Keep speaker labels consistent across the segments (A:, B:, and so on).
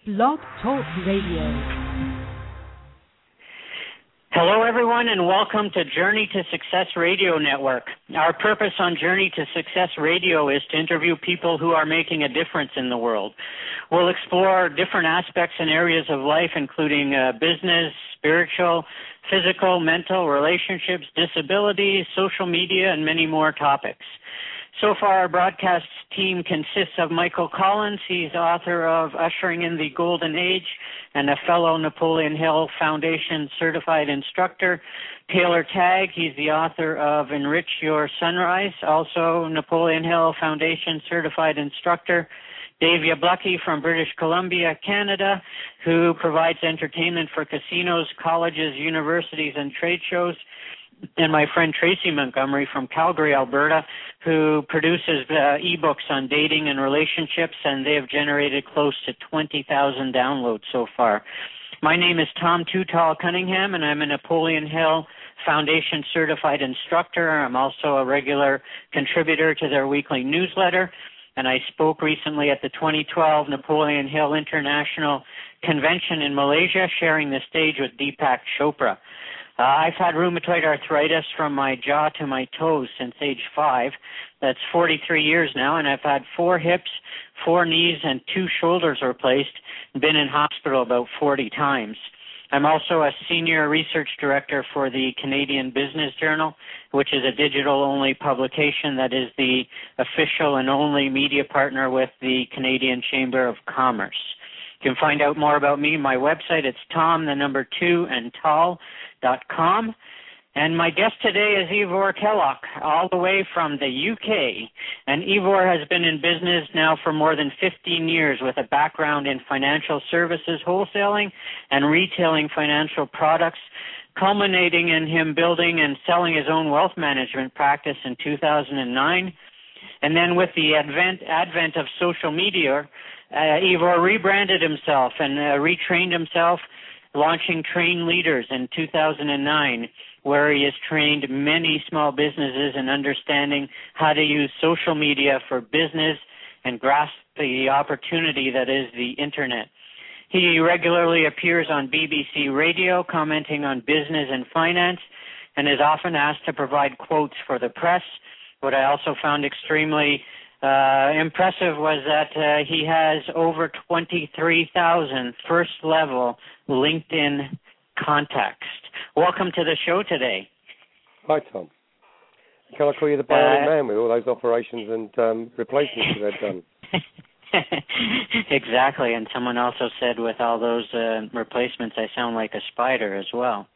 A: Blog Talk Radio.
B: Hello, everyone, and welcome to Journey to Success Radio Network. Our purpose on Journey to Success Radio is to interview people who are making a difference in the world. We'll explore different aspects and areas of life, including business, spiritual, physical, mental, relationships, disabilities, social media, and many more topics. So far, our broadcast team consists of Michael Collins. He's author of Ushering in the Golden Age and a fellow Napoleon Hill Foundation certified instructor. Taylor Tagg, he's the author of Enrich Your Sunrise, also Napoleon Hill Foundation certified instructor. Dave Yablucky from British Columbia, Canada, who provides entertainment for casinos, colleges, universities, and trade shows. And my friend Tracy Montgomery from Calgary, Alberta, who produces e-books on dating and relationships, and they have generated close to 20,000 downloads so far. My name is Tom Too Tall Cunningham, and I'm a Napoleon Hill Foundation certified instructor. I'm also a regular contributor to their weekly newsletter, and I spoke recently at the 2012 Napoleon Hill International Convention in Malaysia, sharing the stage with Deepak Chopra. I've had rheumatoid arthritis from my jaw to my toes since age 5. That's 43 years now, and I've had 4 hips, 4 knees, and 2 shoulders replaced, and been in hospital about 40 times. I'm also a senior research director for the Canadian Business Journal, which is a digital-only publication that is the official and only media partner with the Canadian Chamber of Commerce. You can find out more about me. My website, it's tom2tall.com. And my guest today is Ivor Kellogg, all the way from the UK. And Ivor has been in business now for more than 15 years with a background in financial services, wholesaling, and retailing financial products, culminating in him building and selling his own wealth management practice in 2009. And then with the advent of social media, Ivor rebranded himself and retrained himself, launching Train Leaders in 2009, where he has trained many small businesses in understanding how to use social media for business and grasp the opportunity that is the Internet. He regularly appears on BBC Radio, commenting on business and finance, and is often asked to provide quotes for the press. What I also found extremely impressive was that he has over 23,000 first-level LinkedIn contacts. Welcome to the show today.
C: Hi, Tom. Can I call you the bionic man with all those operations and replacements that they've done?
B: Exactly, and someone also said with all those replacements, I sound like a spider as well.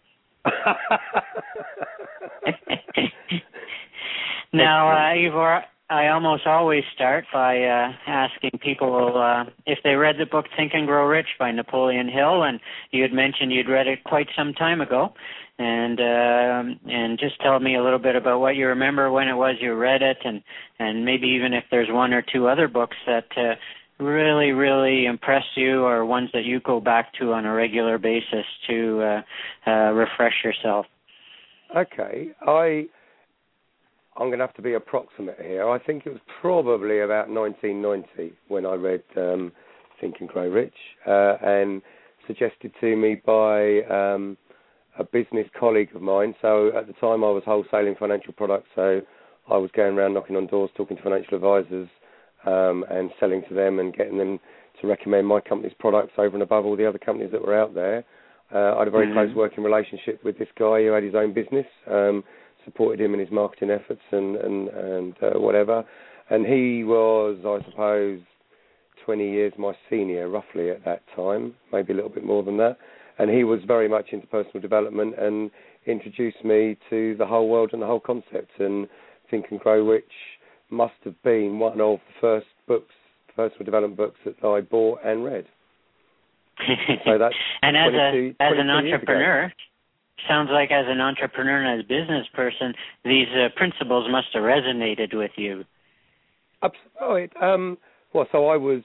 B: Now, Ivor, I almost always start by asking people if they read the book Think and Grow Rich by Napoleon Hill, and you had mentioned you'd read it quite some time ago, and just tell me a little bit about what you remember when it was you read it, and maybe even if there's 1 or 2 other books that really, really impress you, or ones that you go back to on a regular basis to refresh yourself.
C: Okay, I'm going to have to be approximate here. I think it was probably about 1990 when I read Think and Grow Rich, and suggested to me by a business colleague of mine. So at the time I was wholesaling financial products, so I was going around knocking on doors, talking to financial advisors, and selling to them and getting them to recommend my company's products over and above all the other companies that were out there. I had a very close working relationship with this guy who had his own business, supported him in his marketing efforts and whatever. And he was, I suppose, 20 years my senior, roughly, at that time, maybe a little bit more than that. And he was very much into personal development and introduced me to the whole world and the whole concept. And Think and Grow Rich must have been one of the first books, personal development books that I bought and read. So that's
B: and as an entrepreneur, sounds like as an entrepreneur and as a business person, these principles must have resonated with you.
C: So I was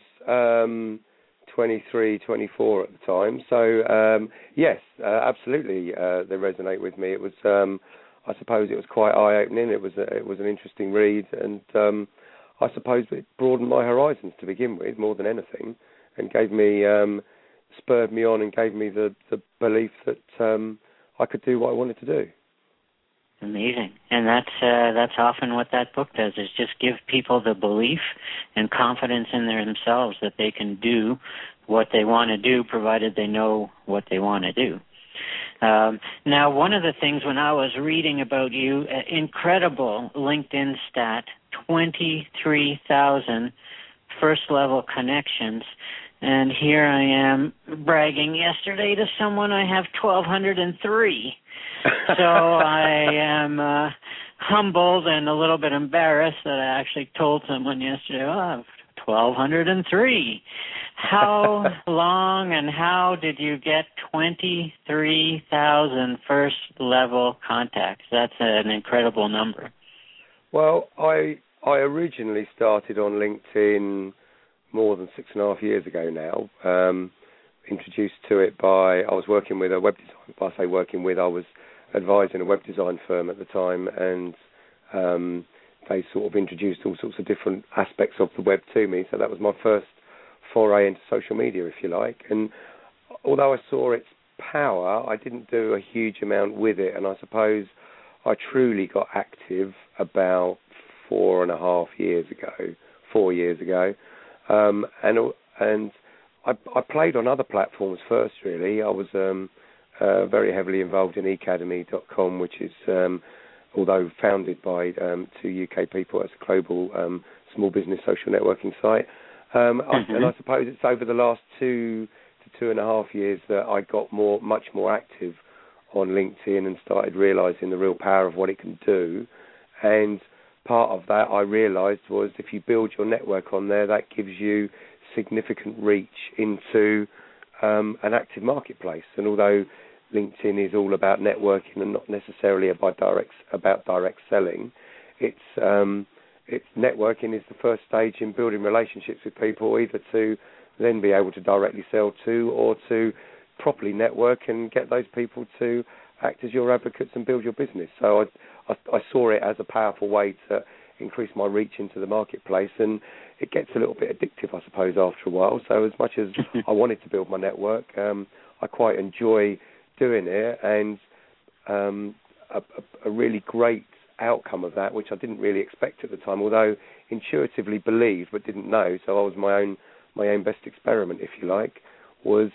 C: 23, 24 at the time. So, yes, absolutely, they resonate with me. It was, I suppose it was quite eye-opening. It was an interesting read, and I suppose it broadened my horizons to begin with more than anything, and gave me spurred me on and gave me the belief that I could do what I wanted to do.
B: Amazing. And that's often what that book does, is just give people the belief and confidence in themselves that they can do what they want to do, provided they know what they want to do. Now, one of the things when I was reading about you, incredible LinkedIn stat, 23,000 first-level connections. And here I am bragging yesterday to someone I have 1,203. So I am humbled and a little bit embarrassed that I actually told someone yesterday, oh, I have 1,203. How long and how did you get 23,000 first-level contacts? That's an incredible number.
C: Well, I originally started on LinkedIn more than 6.5 years ago now. Introduced to it I was working with a web design. By say working with, I was advising a web design firm at the time, and they sort of introduced all sorts of different aspects of the web to me. So that was my first foray into social media, if you like. And although I saw its power, I didn't do a huge amount with it. And I suppose I truly got active about 4 years ago. And I played on other platforms first, really. I was very heavily involved in eCademy.com, which is, although founded by 2 UK people, it's a global small business social networking site. And I suppose it's over the last 2 to 2.5 years that I got much more active on LinkedIn and started realising the real power of what it can do. And part of that I realised was if you build your network on there, that gives you significant reach into an active marketplace. And although LinkedIn is all about networking and not necessarily about direct selling, it's networking is the first stage in building relationships with people, either to then be able to directly sell to or to properly network and get those people to act as your advocates and build your business. So I saw it as a powerful way to increase my reach into the marketplace, and it gets a little bit addictive, I suppose, after a while. So as much as I wanted to build my network, I quite enjoy doing it, and a really great outcome of that, which I didn't really expect at the time, although intuitively believed but didn't know. So I was my own best experiment, if you like, was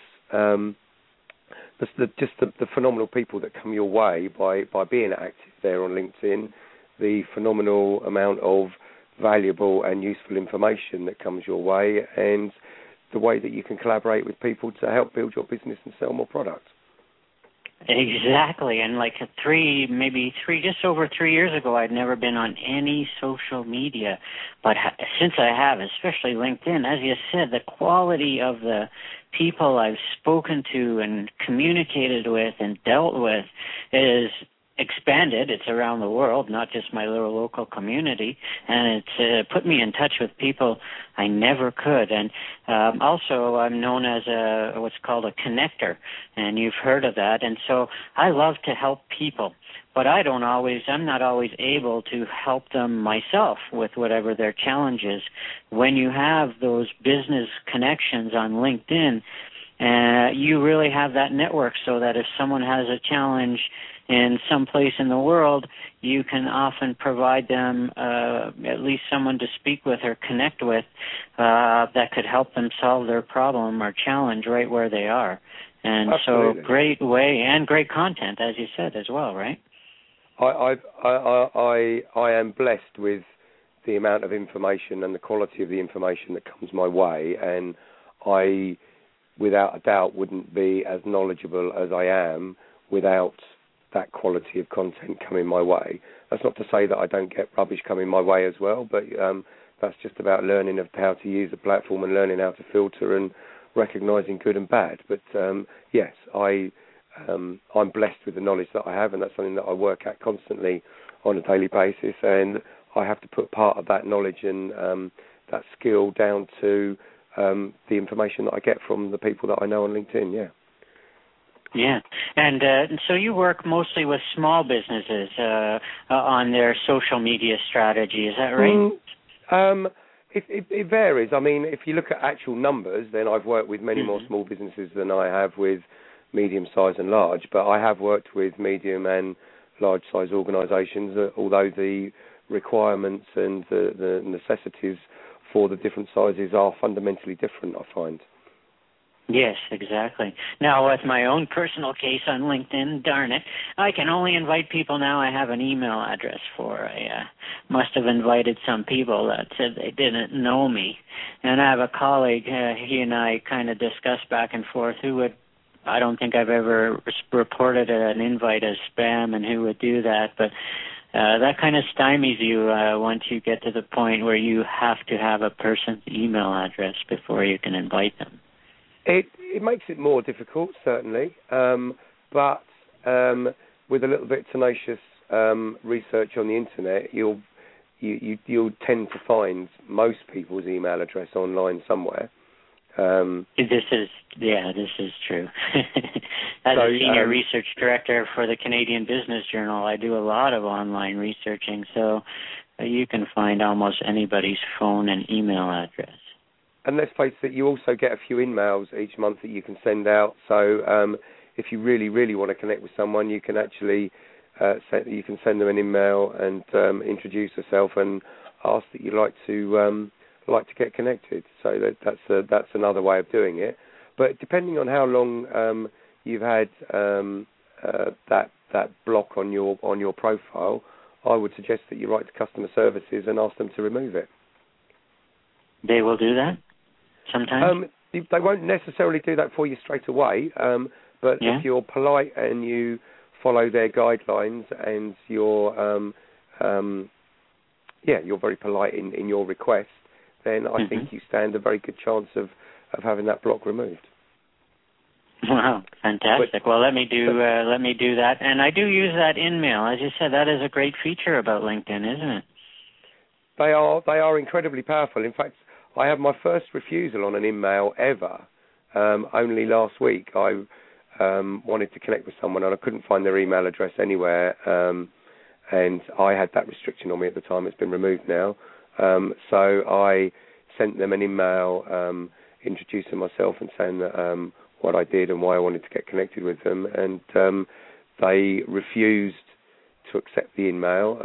C: the phenomenal people that come your way by being active there on LinkedIn, the phenomenal amount of valuable and useful information that comes your way, and the way that you can collaborate with people to help build your business and sell more products.
B: Exactly, and like just over 3 years ago, I'd never been on any social media, but since I have, especially LinkedIn, as you said, the quality of the people I've spoken to and communicated with and dealt with is expanded. It's around the world, not just my little local community, and it's put me in touch with people I never could. And also I'm known as what's called a connector, and you've heard of that. And so I love to help people, but I'm not always able to help them myself with whatever their challenge is. When you have those business connections on LinkedIn, you really have that network, so that if someone has a challenge in some place in the world, you can often provide them at least someone to speak with or connect with that could help them solve their problem or challenge right where they are. And
C: Absolutely.
B: So great way and great content, as you said, as well, right?
C: I am blessed with the amount of information and the quality of the information that comes my way, and I, without a doubt, wouldn't be as knowledgeable as I am without that quality of content coming my way. That's not to say that I don't get rubbish coming my way as well, but that's just about learning of how to use the platform and learning how to filter and recognising good and bad. But yes, I'm blessed with the knowledge that I have, and that's something that I work at constantly on a daily basis, and I have to put part of that knowledge and that skill down to the information that I get from the people that I know on LinkedIn, yeah.
B: Yeah, and so you work mostly with small businesses on their social media strategy, is that right?
C: It varies. I mean, if you look at actual numbers, then I've worked with many more small businesses than I have with medium size and large. But I have worked with medium and large size organisations, although the requirements and the necessities for the different sizes are fundamentally different, I find.
B: Yes, exactly. Now, with my own personal case on LinkedIn, darn it, I can only invite people now I have an email address for. I must have invited some people that said they didn't know me. And I have a colleague, he and I kind of discussed back and forth I don't think I've ever reported an invite as spam and who would do that, but that kind of stymies you once you get to the point where you have to have a person's email address before you can invite them.
C: It makes it more difficult, certainly, but with a little bit tenacious research on the internet, you'll tend to find most people's email address online somewhere.
B: This is true. As a senior research director for the Canadian Business Journal, I do a lot of online researching, so you can find almost anybody's phone and email address.
C: And let's face it, you also get a few emails each month that you can send out. So if you really, really want to connect with someone, you can actually send them an email and introduce yourself and ask that you'd like to get connected. So that's another way of doing it. But depending on how long you've had that block on your profile, I would suggest that you write to customer services and ask them to remove it.
B: They will do that sometimes?
C: They won't necessarily do that for you straight away, but if you're polite and you follow their guidelines and you're very polite in your request, then I think you stand a very good chance of having that block removed.
B: Wow, fantastic. Well, let me do that, and I do use that InMail. As you said, that is a great feature about LinkedIn, isn't it?
C: They are incredibly powerful. In fact, I had my first refusal on an InMail ever. Only last week, I wanted to connect with someone, and I couldn't find their email address anywhere, and I had that restriction on me at the time. It's been removed now. So I sent them an email introducing myself and saying that, what I did and why I wanted to get connected with them, and they refused to accept the email,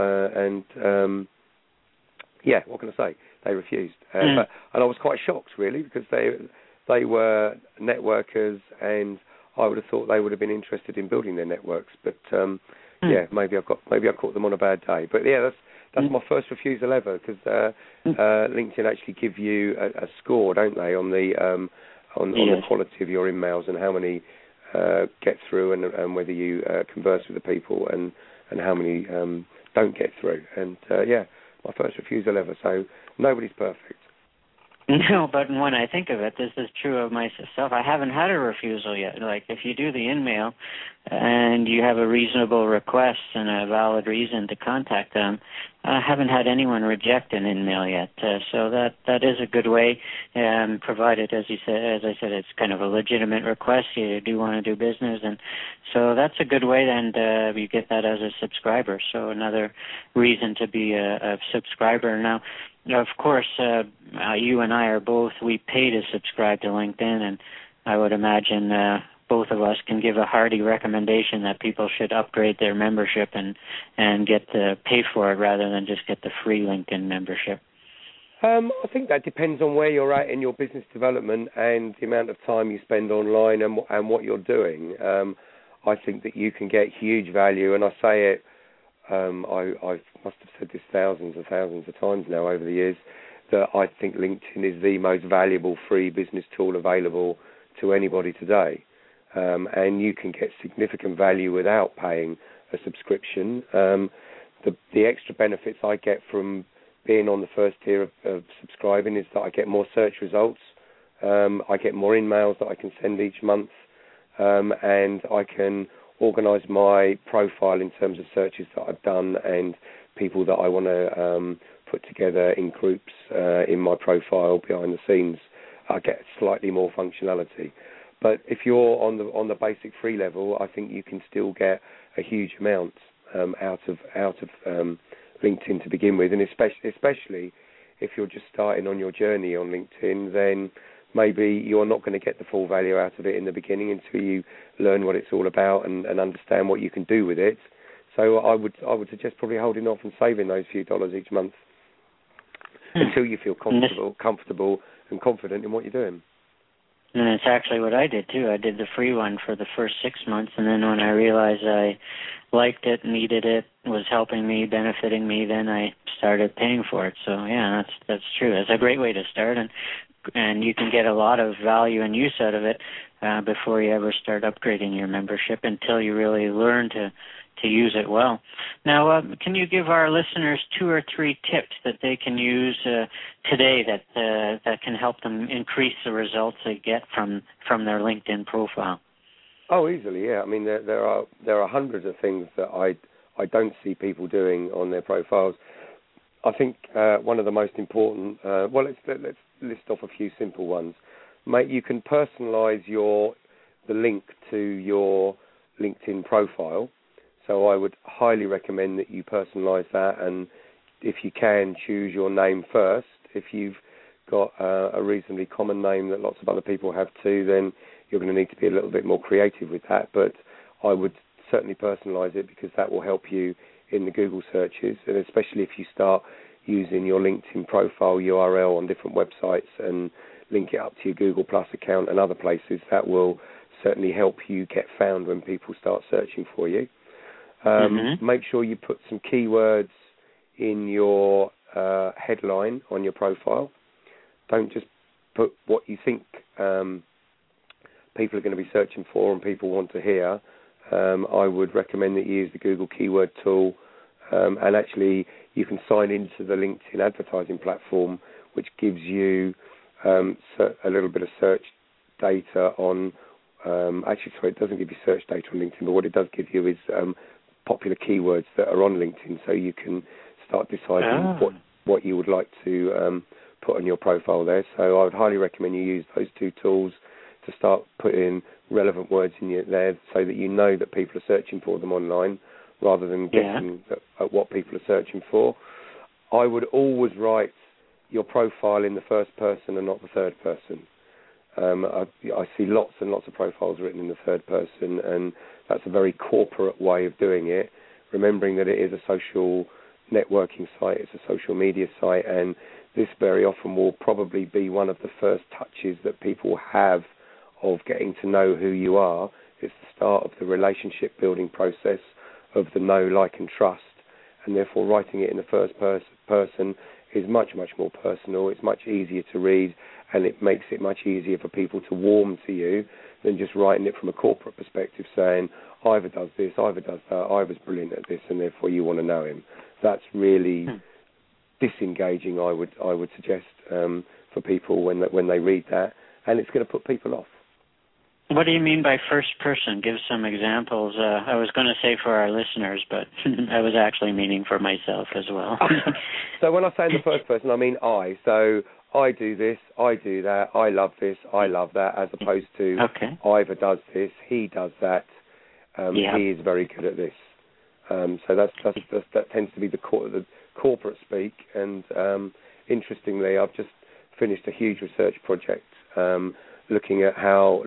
C: what can I say? They refused. And I was quite shocked, really, because they were networkers, and I would have thought they would have been interested in building their networks. But maybe I caught them on a bad day. But that's my first refusal ever, because LinkedIn actually give you a score, don't they, on the the quality of your emails and how many get through, and whether you converse with the people, and how many don't get through. And my first refusal ever. So nobody's perfect.
B: No, but when I think of it, this is true of myself. I haven't had a refusal yet. Like, if you do the InMail and you have a reasonable request and a valid reason to contact them, I haven't had anyone reject an InMail yet. So that is a good way, provided, as I said, it's kind of a legitimate request. You do want to do business, and so that's a good way. And you get that as a subscriber. So another reason to be a subscriber. Now, of course, you and I we pay to subscribe to LinkedIn, and I would imagine both of us can give a hearty recommendation that people should upgrade their membership and get pay for it rather than just get the free LinkedIn membership.
C: I think that depends on where you're at in your business development and the amount of time you spend online and what you're doing. I think that you can get huge value, and I say it, I must have said this thousands and thousands of times now over the years, that I think LinkedIn is the most valuable free business tool available to anybody today. And you can get significant value without paying a subscription. The extra benefits I get from being on the first tier of subscribing is that I get more search results. I get more emails that I can send each month, and I can organise my profile in terms of searches that I've done and people that I want to put together in groups in my profile behind the scenes. I get slightly more functionality. But if you're on the basic free level, I think you can still get a huge amount out of LinkedIn to begin with, and especially if you're just starting on your journey on LinkedIn, then maybe you're not going to get the full value out of it in the beginning until you learn what it's all about and understand what you can do with it. So I would suggest probably holding off and saving those few dollars each month until you feel comfortable and confident in what you're doing.
B: And it's actually what I did, too. I did the free one for the first 6 months, and then when I realized I liked it, needed it, was helping me, benefiting me, then I started paying for it. So, yeah, that's true. It's a great way to start, and you can get a lot of value and use out of it before you ever start upgrading your membership until you really learn to use it well. Now, can you give our listeners 2 or 3 tips that they can use today that can help them increase the results they get from their LinkedIn profile?
C: Oh, easily, yeah. I mean, there are hundreds of things that I don't see people doing on their profiles. I think one of the most important, let's list off a few simple ones. You can personalize the link to your LinkedIn profile. So I would highly recommend that you personalise that, and if you can, choose your name first. If you've got a reasonably common name that lots of other people have too, then you're going to need to be a little bit more creative with that. But I would certainly personalise it because that will help you in the Google searches, and especially if you start using your LinkedIn profile URL on different websites and link it up to your Google Plus account and other places, that will certainly help you get found when people start searching for you. Make sure you put some keywords in your headline on your profile. Don't just put what you think people are going to be searching for and people want to hear. I would recommend that you use the Google Keyword tool, and actually you can sign into the LinkedIn advertising platform, which gives you a little bit of search data on. It doesn't give you search data on LinkedIn, but what it does give you is popular keywords that are on LinkedIn, so you can start deciding what you would like to put on your profile there. So I would highly recommend you use those 2 tools to start putting relevant words in there so that you know that people are searching for them online rather than guessing at what people are searching for. I would always write your profile in the first person and not the third person. I see lots and lots of profiles written in the third person, and that's a very corporate way of doing it, remembering that it is a social networking site, it's a social media site, and this very often will probably be one of the first touches that people have of getting to know who you are. It's the start of the relationship building process of the know, like and trust, and therefore writing it in the first person is much, much more personal. It's much easier to read, and it makes it much easier for people to warm to you than just writing it from a corporate perspective saying, Ivor does this, Ivor does that, Ivor's brilliant at this, and therefore you want to know him. That's really disengaging, I would suggest, for people when they read that, and it's going to put people off.
B: What do you mean by first person? Give some examples. I was going to say for our listeners, but I was actually meaning for myself as well.
C: So when I say in the first person, I mean I. So I do this, I do that, I love this, I love that, as opposed to Ivor does this, he does that, he is very good at this. So that tends to be the corporate speak. And interestingly, I've just finished a huge research project looking at how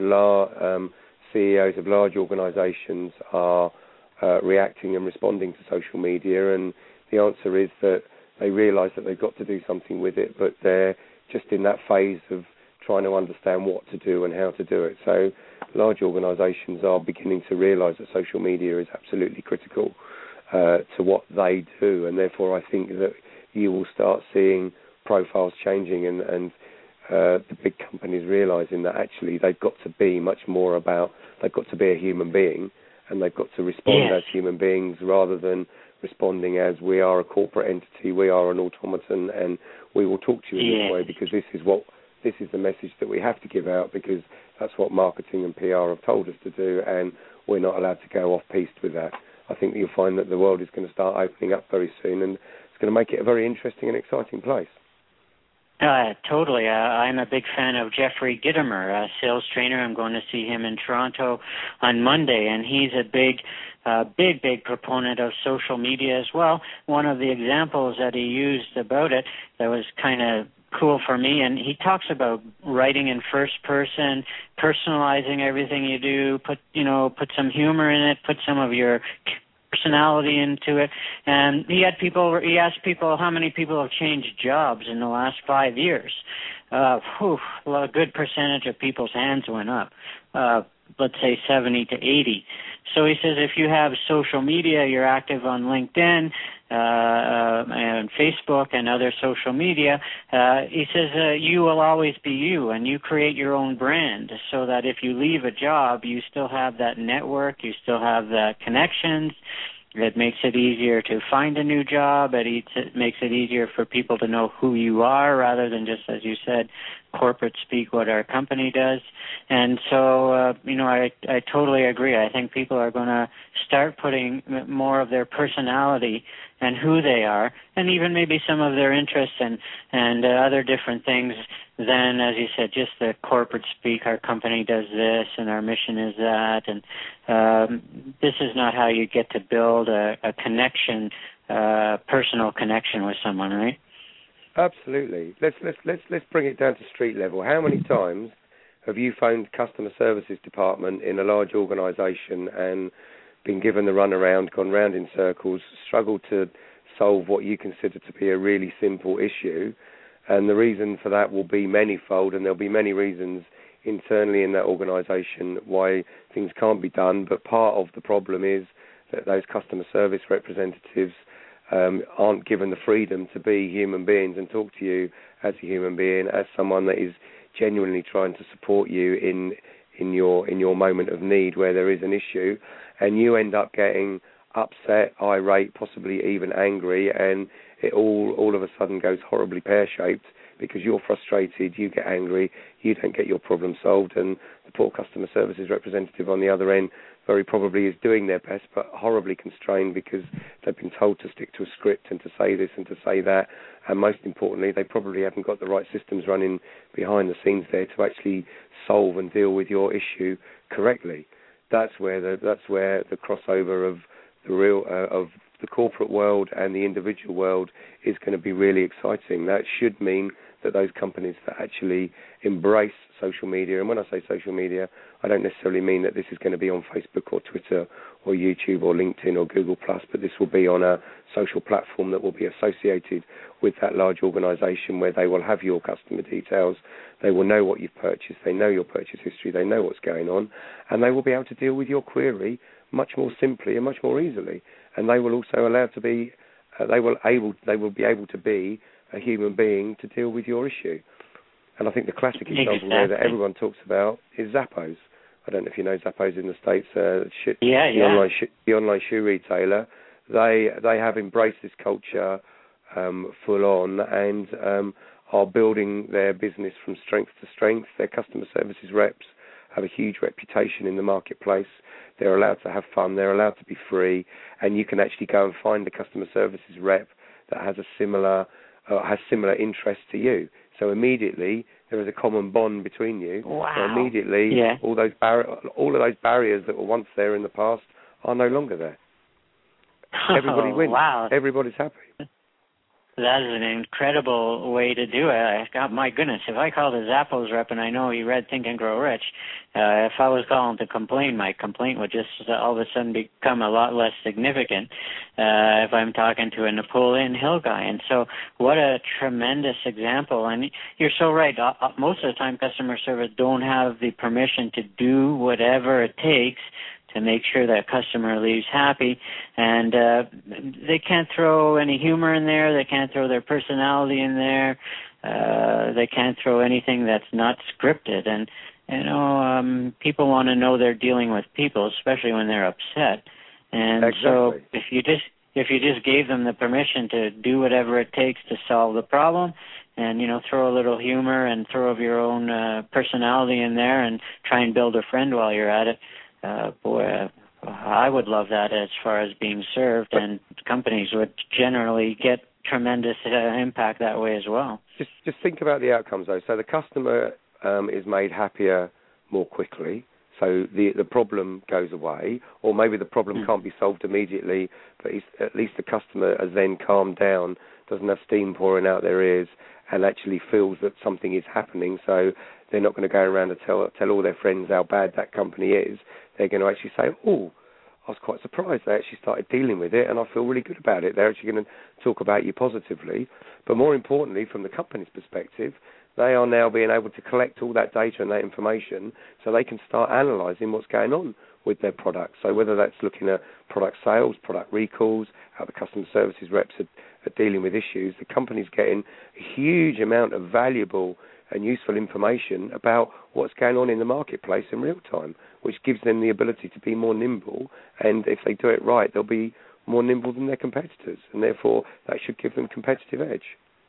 C: CEOs of large organisations are reacting and responding to social media, and the answer is that they realise that they've got to do something with it, but they're just in that phase of trying to understand what to do and how to do it. So large organisations are beginning to realise that social media is absolutely critical to what they do, and therefore I think that you will start seeing profiles changing and the big companies realising that actually they've got to be much more about, they've got to be a human being, and they've got to respond as human beings rather than responding as we are a corporate entity, we are an automaton, and we will talk to you in this way because this is the message that we have to give out because that's what marketing and PR have told us to do, and we're not allowed to go off-piste with that. I think that you'll find that the world is going to start opening up very soon, and it's going to make it a very interesting and exciting place.
B: Totally. I'm a big fan of Jeffrey Gitomer, a sales trainer. I'm going to see him in Toronto on Monday, and he's a big proponent of social media as well. One of the examples that he used about it that was kind of cool for me, and he talks about writing in first person, personalizing everything you do, put some humor in it, put some of your personality into it. And he asked people how many people have changed jobs in the last 5 years. A good percentage of people's hands went up. Let's say 70 to 80. So he says if you have social media, you're active on LinkedIn and Facebook and other social media, he says you will always be you, and you create your own brand so that if you leave a job, you still have that network, you still have the connections. It makes it easier to find a new job. It makes it easier for people to know who you are rather than just, as you said, corporate speak what our company does. And so, I totally agree. I think people are going to start putting more of their personality and who they are, and even maybe some of their interests and other different things than, as you said, just the corporate speak, our company does this and our mission is that, and this is not how you get to build a connection, personal connection with someone, right?
C: Absolutely. Let's bring it down to street level. How many times have you phoned customer services department in a large organisation and been given the runaround, gone round in circles, struggled to solve what you consider to be a really simple issue? And the reason for that will be manifold, and there'll be many reasons internally in that organisation why things can't be done. But part of the problem is that those customer service representatives aren't given the freedom to be human beings and talk to you as a human being, as someone that is genuinely trying to support you in your moment of need where there is an issue, and you end up getting upset, irate, possibly even angry, and it all of a sudden goes horribly pear-shaped because you're frustrated, you get angry, you don't get your problem solved, and the poor customer services representative on the other end very probably is doing their best but horribly constrained because they've been told to stick to a script and to say this and to say that, and most importantly they probably haven't got the right systems running behind the scenes there to actually solve and deal with your issue correctly. That's where the crossover of the real of the corporate world and the individual world is going to be really exciting. That should mean that those companies that actually embrace social media, and when I say social media, I don't necessarily mean that this is going to be on Facebook or Twitter or YouTube or LinkedIn or Google+, but this will be on a social platform that will be associated with that large organisation where they will have your customer details, they will know what you've purchased, they know your purchase history, they know what's going on, and they will be able to deal with your query much more simply and much more easily. And they will also be able to be a human being to deal with your issue. And I think the classic example there that everyone talks about is Zappos. I don't know if you know Zappos in the States. The online shoe retailer. They have embraced this culture full on and are building their business from strength to strength. Their customer services reps have a huge reputation in the marketplace. They're allowed to have fun. They're allowed to be free, and you can actually go and find a customer services rep that has a similar interest to you. So immediately there is a common bond between you.
B: Wow.
C: So immediately all of those barriers that were once there in the past are no longer there. Everybody wins.
B: Wow.
C: Everybody's happy.
B: That is an incredible way to do it. My goodness, if I called a Zappos rep and I know he read Think and Grow Rich, if I was calling to complain, my complaint would just all of a sudden become a lot less significant if I'm talking to a Napoleon Hill guy. And so what a tremendous example. And you're so right. Most of the time customer service don't have the permission to do whatever it takes to make sure that customer leaves happy, and they can't throw any humor in there, they can't throw their personality in there, they can't throw anything that's not scripted, and people want to know they're dealing with people, especially when they're upset, and
C: exactly.
B: So if you just gave them the permission to do whatever it takes to solve the problem, and throw a little humor and throw of your own personality in there, and try and build a friend while you're at it. I would love that as far as being served, and companies would generally get tremendous impact that way as well.
C: Just think about the outcomes, though. So the customer is made happier more quickly. So the problem goes away, or maybe the problem can't be solved immediately, but at least the customer has then calmed down, doesn't have steam pouring out their ears, and actually feels that something is happening. So they're not going to go around and tell all their friends how bad that company is. They're going to actually say, oh, I was quite surprised they actually started dealing with it, and I feel really good about it. They're actually going to talk about you positively. But more importantly, from the company's perspective, they are now being able to collect all that data and that information so they can start analysing what's going on with their products. So whether that's looking at product sales, product recalls, how the customer services reps are dealing with issues, the company's getting a huge amount of valuable and useful information about what's going on in the marketplace in real time, which gives them the ability to be more nimble, and if they do it right, they'll be more nimble than their competitors, and therefore that should give them competitive edge.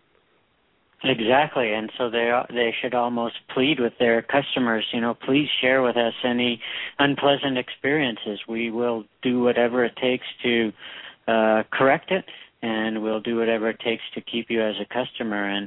B: Exactly, and so they should almost plead with their customers, please share with us any unpleasant experiences. We will do whatever it takes to correct it, and we'll do whatever it takes to keep you as a customer. And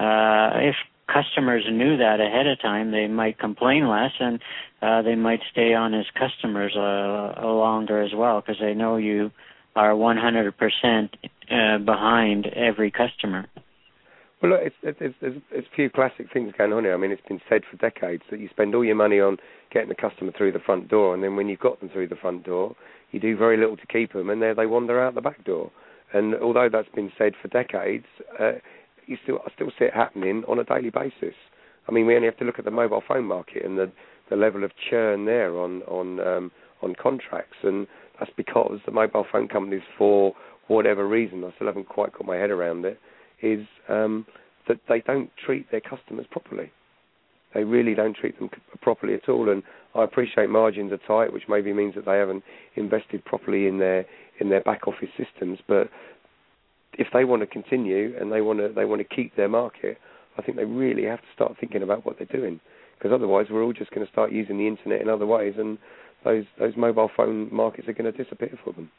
B: if customers knew that ahead of time, they might complain less, and they might stay on as customers longer as well, because they know you are 100% behind every customer.
C: Well, look, there's a few classic things going on here. I mean, it's been said for decades that you spend all your money on getting the customer through the front door, and then when you've got them through the front door, you do very little to keep them, and there they wander out the back door. And although that's been said for decades, I still see it happening on a daily basis. I mean, we only have to look at the mobile phone market and the level of churn there on contracts, and that's because the mobile phone companies, for whatever reason, I still haven't quite got my head around it, is that they don't treat their customers properly. They really don't treat them properly at all. And I appreciate margins are tight, which maybe means that they haven't invested properly in their back office systems. But if they want to continue and they want to keep their market, I think they really have to start thinking about what they're doing. Because otherwise, we're all just going to start using the internet in other ways, and those mobile phone markets are going to disappear for them.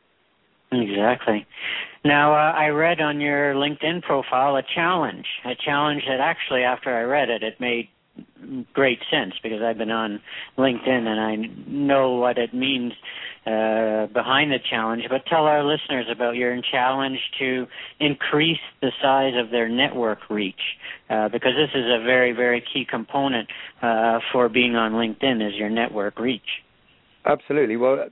B: Exactly. Now, I read on your LinkedIn profile a challenge that actually, after I read it, it made great sense, because I've been on LinkedIn and I know what it means behind the challenge. But tell our listeners about your challenge to increase the size of their network reach, because this is a very, very key component for being on LinkedIn, is your network reach.
C: Absolutely. Well,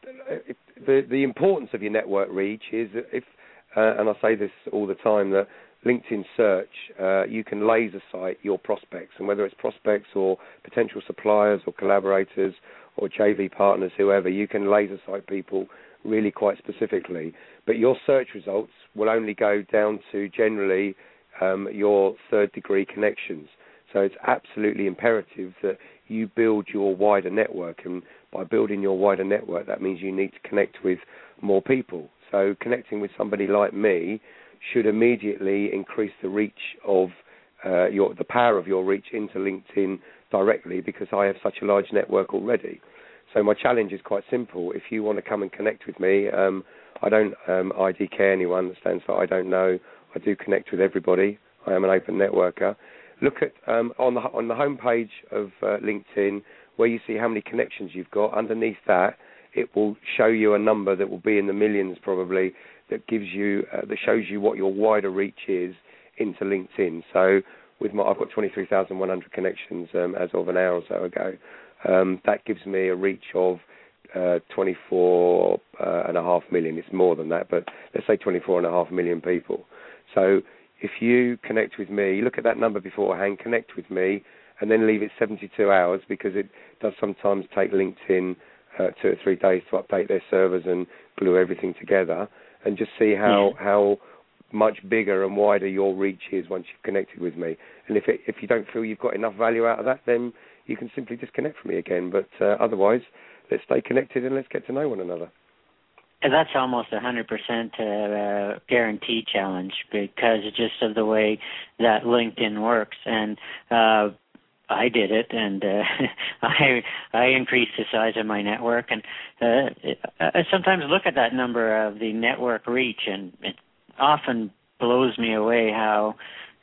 C: the importance of your network reach is and I say this all the time, that LinkedIn search, you can laser sight your prospects, and whether it's prospects or potential suppliers or collaborators or JV partners, whoever, you can laser sight people really quite specifically. But your search results will only go down to generally your third-degree connections. So it's absolutely imperative that you build your wider network, and by building your wider network, that means you need to connect with more people. So connecting with somebody like me should immediately increase the reach of the power of your reach into LinkedIn directly, because I have such a large network already. So my challenge is quite simple. If you want to come and connect with me, I don't IDK anyone. That stands for I don't know. I do connect with everybody. I am an open networker. Look at on the homepage of LinkedIn, where you see how many connections you've got. Underneath that, it will show you a number that will be in the millions probably, that gives you that shows you what your wider reach is into LinkedIn. So I've got 23,100 connections as of an hour or so ago. That gives me a reach of 24.5 million. It's more than that, but let's say 24.5 million people. So if you connect with me, look at that number beforehand, connect with me, and then leave it 72 hours, because it does sometimes take LinkedIn 2 or 3 days to update their servers and glue everything together, and just see how much bigger and wider your reach is once you've connected with me. And if you don't feel you've got enough value out of that, then you can simply disconnect from me again. But otherwise, let's stay connected and let's get to know one another.
B: And that's almost 100% guarantee challenge, because just of the way that LinkedIn works. And I did it, and I increased the size of my network. And I sometimes look at that number of the network reach, and it often blows me away how,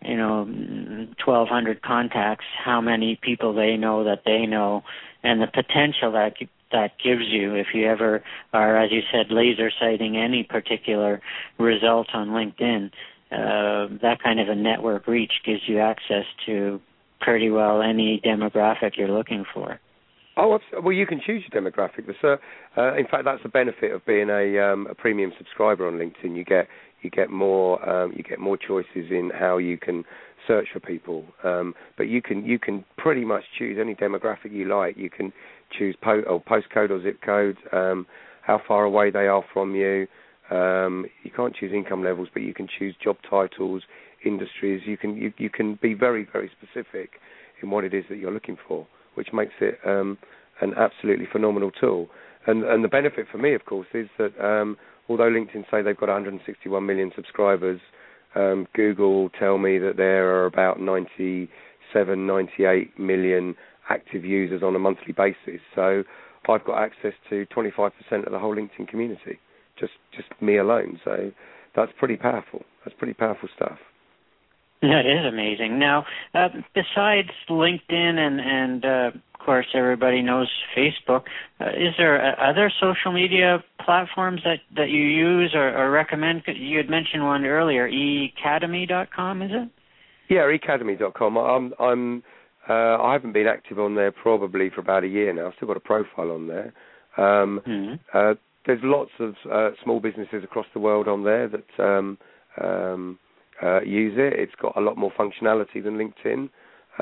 B: 1,200 contacts, how many people they know, and the potential that gives you if you ever are, as you said, laser sighting any particular result on LinkedIn. That kind of a network reach gives you access to pretty well any demographic you're looking for.
C: Oh, well, you can choose your demographic. In fact, that's the benefit of being a premium subscriber on LinkedIn. You get more choices in how you can search for people. But you can pretty much choose any demographic you like. You can choose postcode or zip code, how far away they are from you. You can't choose income levels, but you can choose job titles, industries. You can be very, very specific in what it is that you're looking for, which makes it an absolutely phenomenal tool. And the benefit for me, of course, is that although LinkedIn say they've got 161 million subscribers, Google tell me that there are about 97, 98 million active users on a monthly basis. So I've got access to 25% of the whole LinkedIn community, just me alone. So that's pretty powerful. That's pretty powerful stuff.
B: That is amazing. Now, besides LinkedIn and of course, everybody knows Facebook, is there other social media platforms that you use or recommend? You had mentioned one earlier, eacademy.com, is it?
C: Yeah, eacademy.com. I haven't been active on there probably for about a year now. I've still got a profile on there. There's lots of small businesses across the world on there that use it. It's got a lot more functionality than LinkedIn,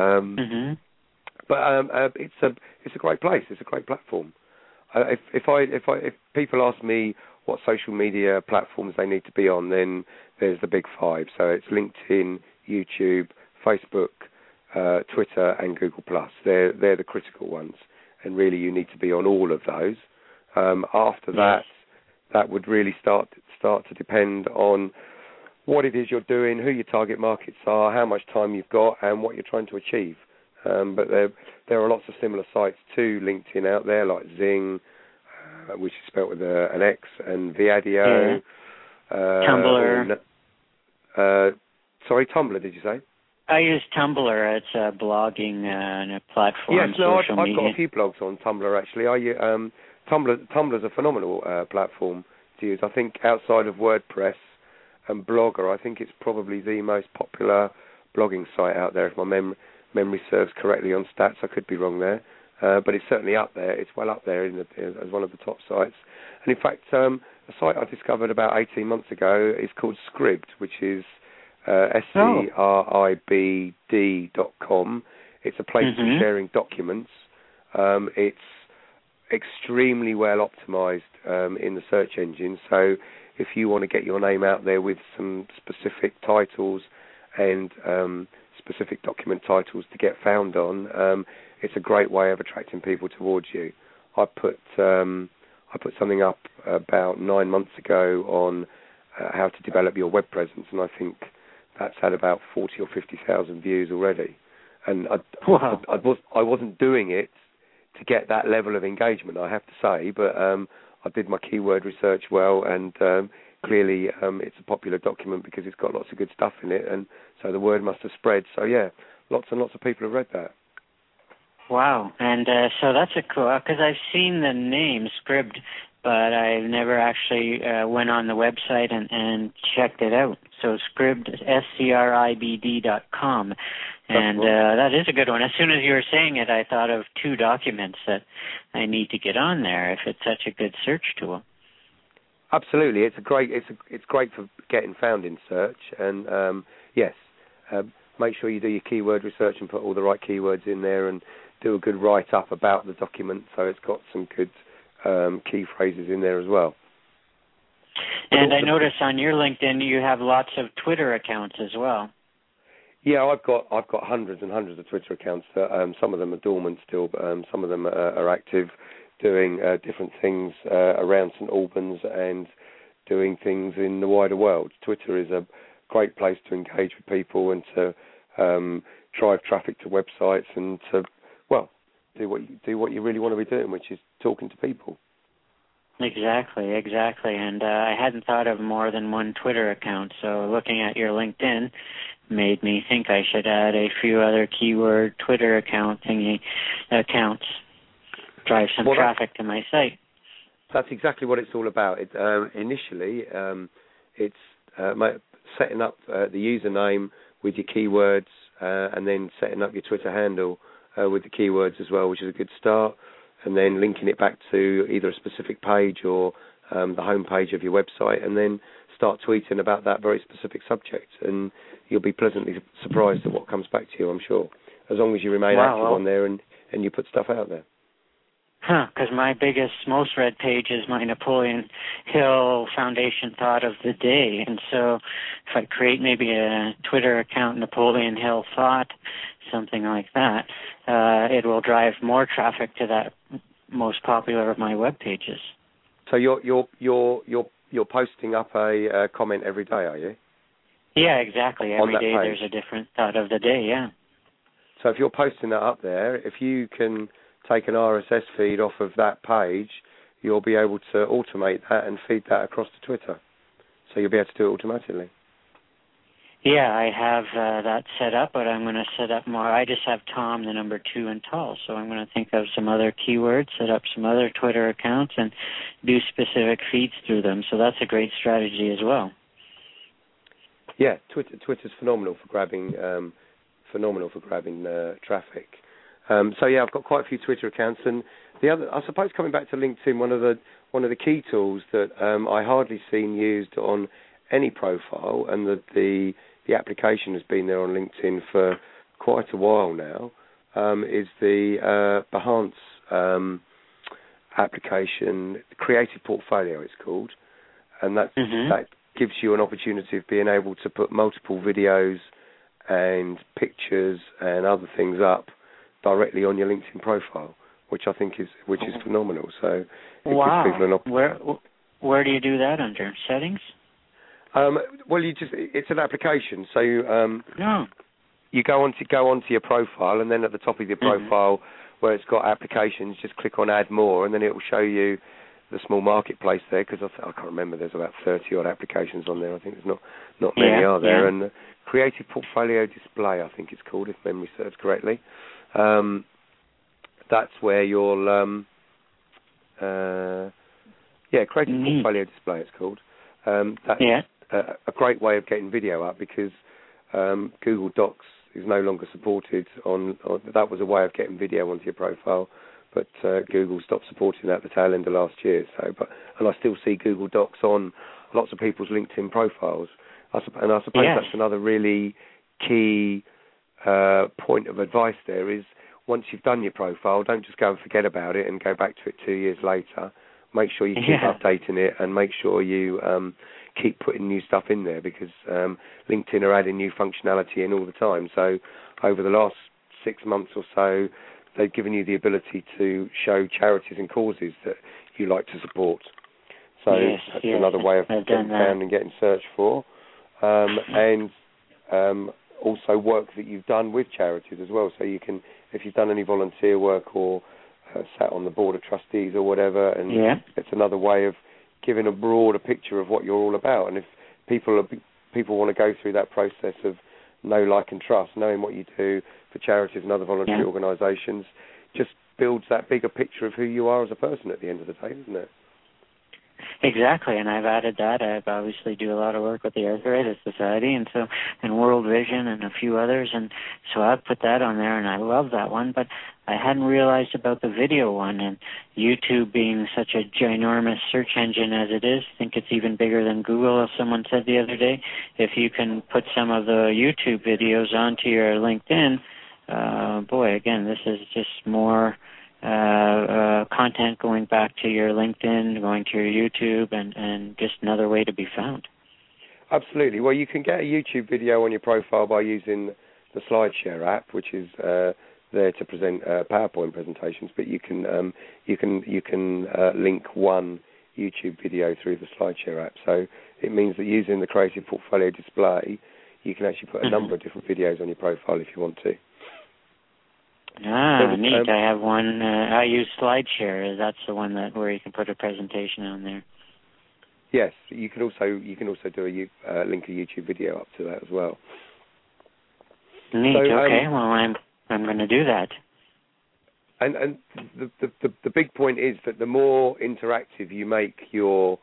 C: but it's a great place. It's a great platform. If people ask me what social media platforms they need to be on, then there's the big five. So it's LinkedIn, YouTube, Facebook, Twitter, and Google+. They're the critical ones, and really you need to be on all of those. After that would really start to depend on what it is you're doing, who your target markets are, how much time you've got, and what you're trying to achieve. But there are lots of similar sites to LinkedIn out there, like Zing, which is spelled with an X, and Viadio.
B: Tumblr.
C: Sorry, Tumblr, did you say?
B: I use Tumblr. It's a blogging platform.
C: Yes, I've got a few blogs on Tumblr, actually. Tumblr's a phenomenal platform to use. I think outside of WordPress and Blogger, I think it's probably the most popular blogging site out there, if my memory serves correctly on stats. I could be wrong there, but it's certainly up there. It's well up there as one of the top sites. And in fact, a site I discovered about 18 months ago is called Scribd, which is scribd.com. It's a place for sharing documents. It's extremely well optimized in the search engine. So if you want to get your name out there with some specific titles and specific document titles to get found on, it's a great way of attracting people towards you. I put something up about 9 months ago on how to develop your web presence, and I think that's had about 40 or 50,000 views already. And I wasn't doing it to get that level of engagement, I have to say, but I did my keyword research well, and clearly it's a popular document because it's got lots of good stuff in it, and so the word must have spread. So yeah, lots and lots of people have read that.
B: Wow, and so that's a cool, because I've seen the name Scribd, but I've never actually went on the website and checked it out. So Scribd, SCRIBD.com, and that is a good one. As soon as you were saying it, I thought of two documents that I need to get on there if it's such a good search tool.
C: Absolutely, it's great for getting found in search, and yes, make sure you do your keyword research and put all the right keywords in there, and do a good write-up about the document so it's got some good key phrases in there as well.
B: And I notice on your LinkedIn you have lots of Twitter accounts as well.
C: Yeah, I've got hundreds and hundreds of Twitter accounts. Some of them are dormant still, but some of them are active, doing different things around St Albans and doing things in the wider world. Twitter is a great place to engage with people and to drive traffic to websites and to do what you really want to be doing, which is talking to people.
B: Exactly. And I hadn't thought of more than one Twitter account, so looking at your LinkedIn made me think I should add a few other keyword Twitter accounts, drive some traffic to my site.
C: That's exactly what it's all about. Initially, it's setting up the username with your keywords, and then setting up your Twitter handle with the keywords as well, which is a good start, and then linking it back to either a specific page or the home page of your website, and then start tweeting about that very specific subject, and you'll be pleasantly surprised at what comes back to you, I'm sure, as long as you remain active on there and you put stuff out there.
B: Because my biggest, most read page is my Napoleon Hill Foundation Thought of the Day. And so if I create maybe a Twitter account, Napoleon Hill Thought, something like that, it will drive more traffic to that most popular of my web pages.
C: So you're posting up a comment every day, are you?
B: Yeah, exactly. Every day there's a different Thought of the Day, yeah.
C: So if you're posting that up there, if you can take an RSS feed off of that page, you'll be able to automate that and feed that across to Twitter. So you'll be able to do it automatically.
B: Yeah, I have that set up, but I'm going to set up more. I just have Tom, the number 2, and tall, so I'm going to think of some other keywords, set up some other Twitter accounts, and do specific feeds through them. So that's a great strategy as well.
C: Yeah, Twitter's phenomenal for grabbing traffic. So yeah, I've got quite a few Twitter accounts, and the other, I suppose, coming back to LinkedIn, one of the key tools that I hardly seen used on any profile, and that the application has been there on LinkedIn for quite a while now, is the Behance application, Creative Portfolio it's called, and that gives you an opportunity of being able to put multiple videos and pictures and other things up directly on your LinkedIn profile, which I think is phenomenal. So it gives people an opportunity.
B: Where do you do that under? Settings?
C: Well, it's an application. So you go onto your profile, and then at the top of your profile, where it's got applications, just click on Add More, and then it will show you the small marketplace there, because I can't remember. There's about 30 odd applications on there. I think there's not many are there. Yeah. And the Creative Portfolio Display, I think it's called, if memory serves correctly. That's where you'll Creative Portfolio Display it's called. That's a great way of getting video up, because Google Docs is no longer supported on that was a way of getting video onto your profile, but Google stopped supporting that at the tail end of last year. And I still see Google Docs on lots of people's LinkedIn profiles. I suppose that's another really key point of advice there is, once you've done your profile, don't just go and forget about it and go back to it 2 years later. Make sure you keep updating it, and make sure you keep putting new stuff in there, because LinkedIn are adding new functionality in all the time. So over the last 6 months or so, they've given you the ability to show charities and causes that you like to support. So that's another way of getting found and getting searched for. And also work that you've done with charities as well. So you can, if you've done any volunteer work or sat on the board of trustees or whatever, and it's another way of giving a broader picture of what you're all about. And if people want to go through that process of know, like, and trust, knowing what you do for charities and other voluntary organisations, just builds that bigger picture of who you are as a person at the end of the day, doesn't it?
B: Exactly, and I've added that. I obviously do a lot of work with the Arthritis Society, and World Vision, and a few others, and so I've put that on there, and I love that one. But I hadn't realized about the video one, and YouTube being such a ginormous search engine as it is. I think it's even bigger than Google, as someone said the other day. If you can put some of the YouTube videos onto your LinkedIn, again, this is just more content going back to your LinkedIn, going to your YouTube, and just another way to be found. Absolutely.
C: Well, you can get a YouTube video on your profile by using the SlideShare app, which is there to present PowerPoint presentations. But you can link one YouTube video through the SlideShare app. So it means that using the Creative Portfolio Display, you can actually put a number of different videos on your profile if you want to.
B: Neat. I have one. I use SlideShare. That's the one where you can put a presentation on there.
C: Yes, you can also do a link a YouTube video up to that as well.
B: Neat. So, okay. Well, I'm going to do that.
C: And the big point is that the more interactive you make your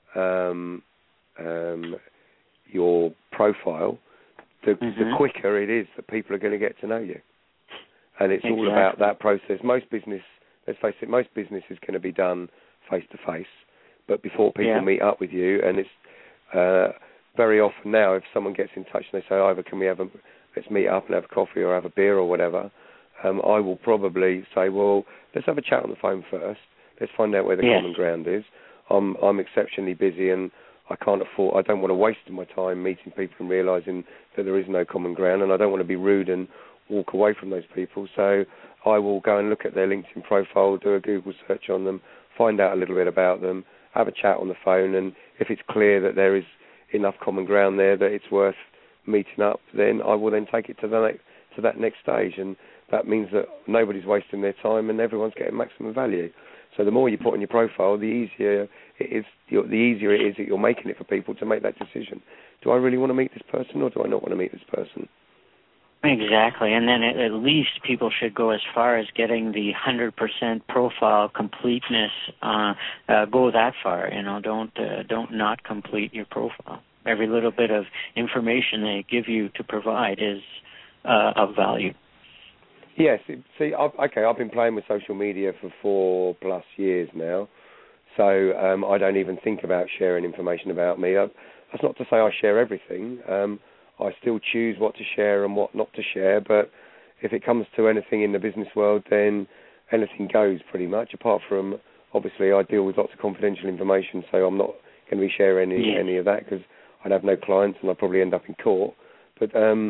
C: profile, the quicker it is that people are going to get to know you. And it's all about that process. Most business, let's face it, most business is going to be done face to face. But before people meet up with you, and it's very often now, if someone gets in touch and they say, "Either can we let's meet up and have a coffee or have a beer or whatever," I will probably say, "Well, let's have a chat on the phone first. Let's find out where the common ground is. I'm exceptionally busy and I don't want to waste my time meeting people and realising that there is no common ground, and I don't want to be rude and walk away from those people. So I will go and look at their LinkedIn profile, do a Google search on them, find out a little bit about them, have a chat on the phone, and if it's clear that there is enough common ground there that it's worth meeting up, then I will then take it to that next stage, and that means that nobody's wasting their time and everyone's getting maximum value. So the more you put on your profile, the easier it is that you're making it for people to make that decision. Do I really want to meet this person, or do I not want to meet this person?
B: Exactly, and then at least people should go as far as getting the 100% profile completeness. Go that far, don't not complete your profile. Every little bit of information they give you to provide is of value.
C: Yes. See, I've been playing with social media for 4+ years now, so I don't even think about sharing information about me. That's not to say I share everything. I still choose what to share and what not to share, but if it comes to anything in the business world, then anything goes pretty much, apart from, obviously, I deal with lots of confidential information, so I'm not going to be sharing any of that because I'd have no clients and I'd probably end up in court. But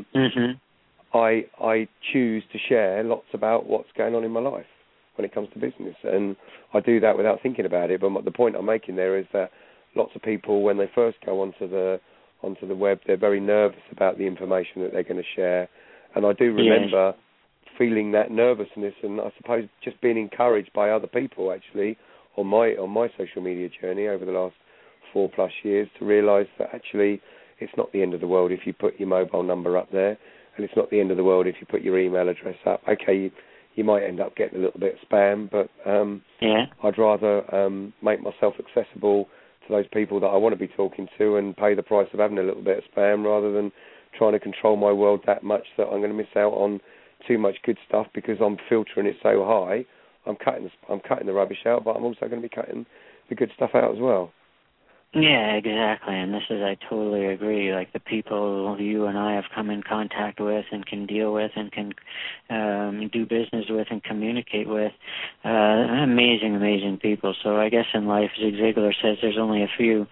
C: I choose to share lots about what's going on in my life when it comes to business, and I do that without thinking about it. But the point I'm making there is that lots of people, when they first go onto the web, they're very nervous about the information that they're going to share, and I do remember feeling that nervousness, and I suppose just being encouraged by other people actually on my social media journey over the last 4+ years to realise that actually it's not the end of the world if you put your mobile number up there, and it's not the end of the world if you put your email address up. Okay, you might end up getting a little bit of spam, but I'd rather make myself accessible to those people that I want to be talking to and pay the price of having a little bit of spam rather than trying to control my world that much that I'm going to miss out on too much good stuff because I'm filtering it so high. I'm cutting the rubbish out, but I'm also going to be cutting the good stuff out as well.
B: Yeah, exactly, and I totally agree. Like the people you and I have come in contact with and can deal with and can do business with and communicate with, amazing people. So I guess in life, Zig Ziglar says there's only a few,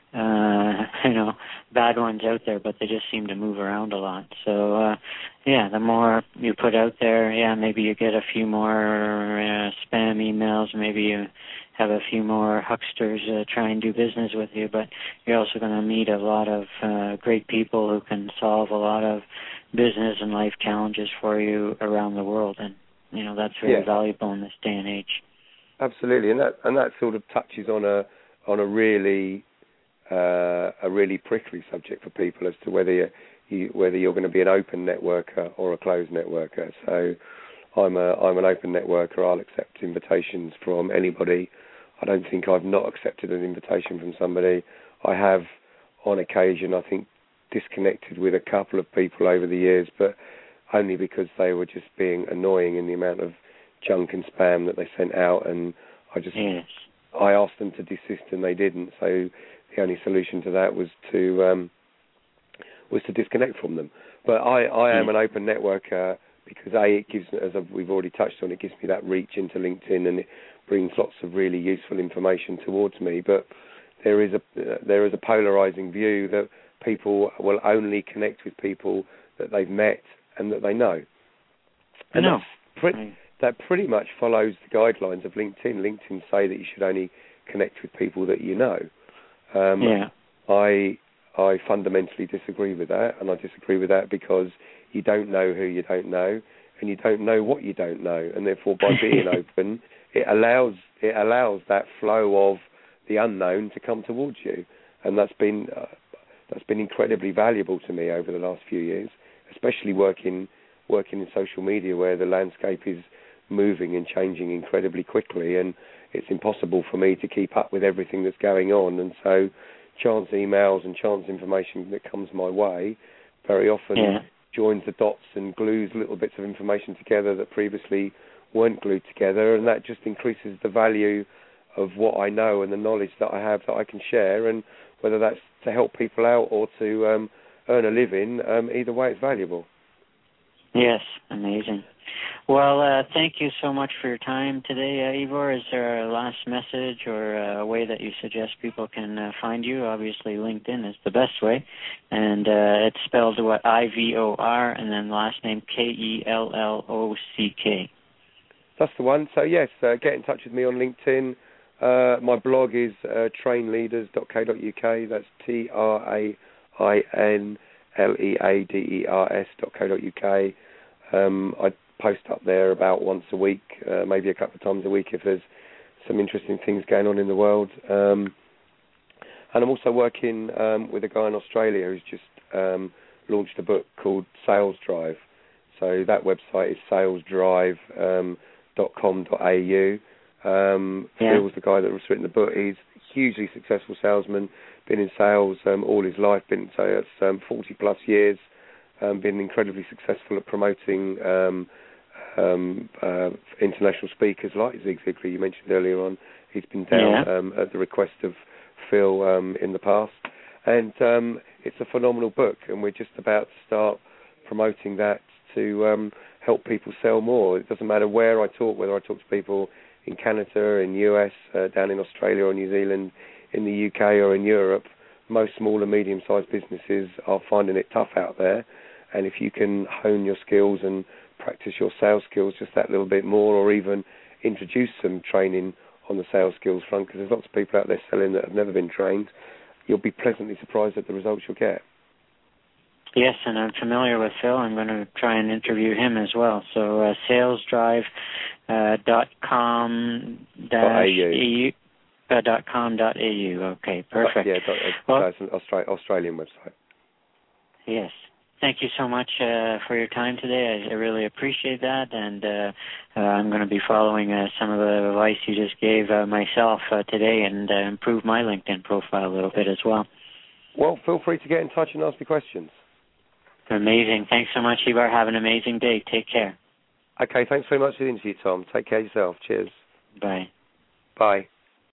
B: bad ones out there, but they just seem to move around a lot. So, the more you put out there, maybe you get a few more spam emails, maybe you have a few more hucksters try and do business with you, but you're also going to meet a lot of great people who can solve a lot of business and life challenges for you around the world, and that's very valuable in this day and age.
C: Absolutely, and that sort of touches on a really prickly subject for people as to whether you're going to be an open networker or a closed networker. So I'm an open networker. I'll accept invitations from anybody. I don't think I've not accepted an invitation from somebody. I have, on occasion, I think, disconnected with a couple of people over the years, but only because they were just being annoying in the amount of junk and spam that they sent out, and I asked them to desist and they didn't. So the only solution to that was to disconnect from them. But I am an open networker because it gives, as we've already touched on, it gives me that reach into LinkedIn, and it brings lots of really useful information towards me. But there is a polarizing view that people will only connect with people that they've met and that they know. And that pretty much follows the guidelines of LinkedIn. LinkedIn say that you should only connect with people that you know. I fundamentally disagree with that, and I disagree with that because you don't know who you don't know, and you don't know what you don't know, and therefore by being open, it allows that flow of the unknown to come towards you, and that's been incredibly valuable to me over the last few years, especially working in social media where the landscape is moving and changing incredibly quickly, and it's impossible for me to keep up with everything that's going on. And so chance emails and chance information that comes my way very often joins the dots and glues little bits of information together that previously weren't glued together, and that just increases the value of what I know and the knowledge that I have that I can share, and whether that's to help people out or to earn a living, either way it's valuable.
B: Yes, amazing. Well, thank you so much for your time today, Ivor. Is there a last message or a way that you suggest people can find you? Obviously, LinkedIn is the best way, and it's spelled what, Ivor, and then last name Kellock.
C: That's the one. So yes, get in touch with me on LinkedIn. My blog is trainleaders.co.uk. That's trainleaders.co.uk. I post up there about once a week, maybe a couple of times a week if there's some interesting things going on in the world. And I'm also working with a guy in Australia who's just launched a book called Sales Drive. So that website is salesdrive.com.au. Phil's the guy that's written the book. He's a hugely successful salesman, been in sales all his life, been 40 plus years, been incredibly successful at promoting international speakers like Zig Ziglar you mentioned earlier on. He's been down at the request of Phil in the past, and it's a phenomenal book, and we're just about to start promoting that to help people sell more. It doesn't matter where I talk, whether I talk to people in Canada, in US, down in Australia or New Zealand, in the UK or in Europe. Most small and medium-sized businesses are finding it tough out there, and if you can hone your skills and practice your sales skills just that little bit more, or even introduce some training on the sales skills front, because there's lots of people out there selling that have never been trained, you'll be pleasantly surprised at the results you'll get.
B: Yes, and I'm familiar with Phil. I'm going to try and interview him as well. So salesdrive.com.au. Okay, perfect.
C: It's an Australian website.
B: Yes. Thank you so much for your time today. I really appreciate that, and I'm going to be following some of the advice you just gave myself today, and improve my LinkedIn profile a little bit as well.
C: Well, feel free to get in touch and ask me questions.
B: Amazing. Thanks so much, Ivor. Have an amazing day. Take care.
C: Okay, thanks very much for the interview, Tom. Take care of yourself. Cheers.
B: Bye.
C: Bye.